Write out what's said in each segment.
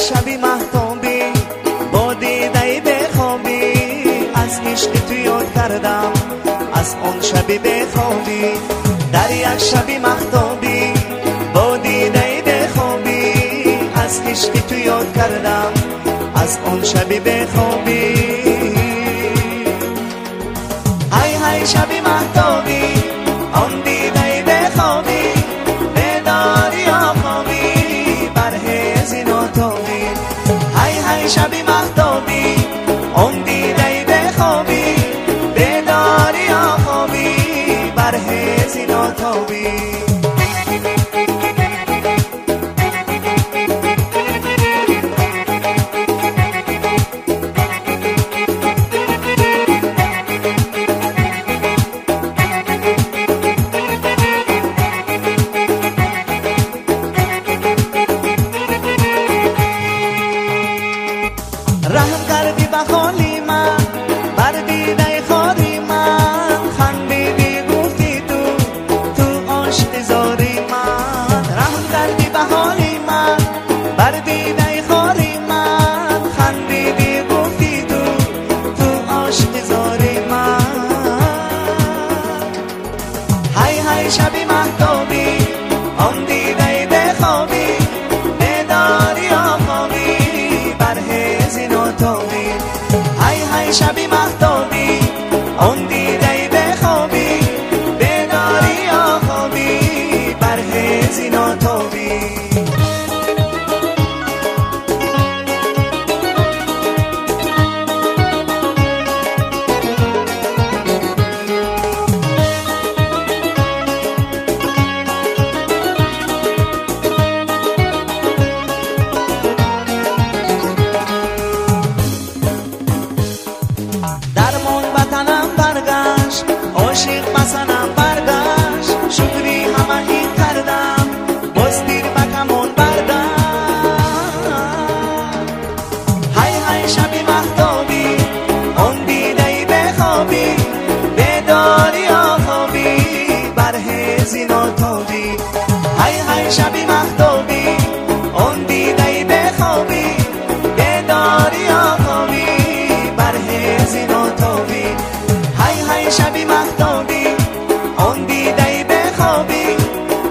شبی محتابی با دیده بخوابی، از عشق تو یاد کردم از اون شبی بخوابی. در یک شبی محتابی با دیده بخوابی، از عشق تو یاد کردم از اون شبی بخوابی. های های شبی محتابی اون دیده بخوابی، بیداری آخابی پرهیز ناتابی. های های شبی محتابی اون دیده بخوابی، بیداری آخابی پرهیز ناتابی. رحم کردی به خالی من، بر دیده خاری من، خندیدی گفتی تو عشق زاری من. رحم کردی به حالی من، بر دیده خاری من، خندیدی گفتی تو عشق زاری من. های های شبی محتابی اون دیده بخوابی، بیداری آخابی پرهیز ناتابی. های های شبی محتابی اون دیده بخوابی، بیداری آخابی پرهیز ناتابی. درمون بطنم برگشت، عاشق بسنم برگشت، شکری همهی کردم باز دیر بکمون بردشت. های های شبی محتابی اون دیده بخوابی، بیداری آخابی پرهیز ناتابی. های های شبی محتابی اون دیده بخوابی، بیداری آخابی پرهیز ناتابی. های های شبی محتابی اون دیده بخوابی،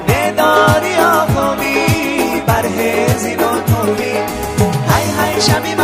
بیداری آخابی پرهیز ناتابی. های های شبی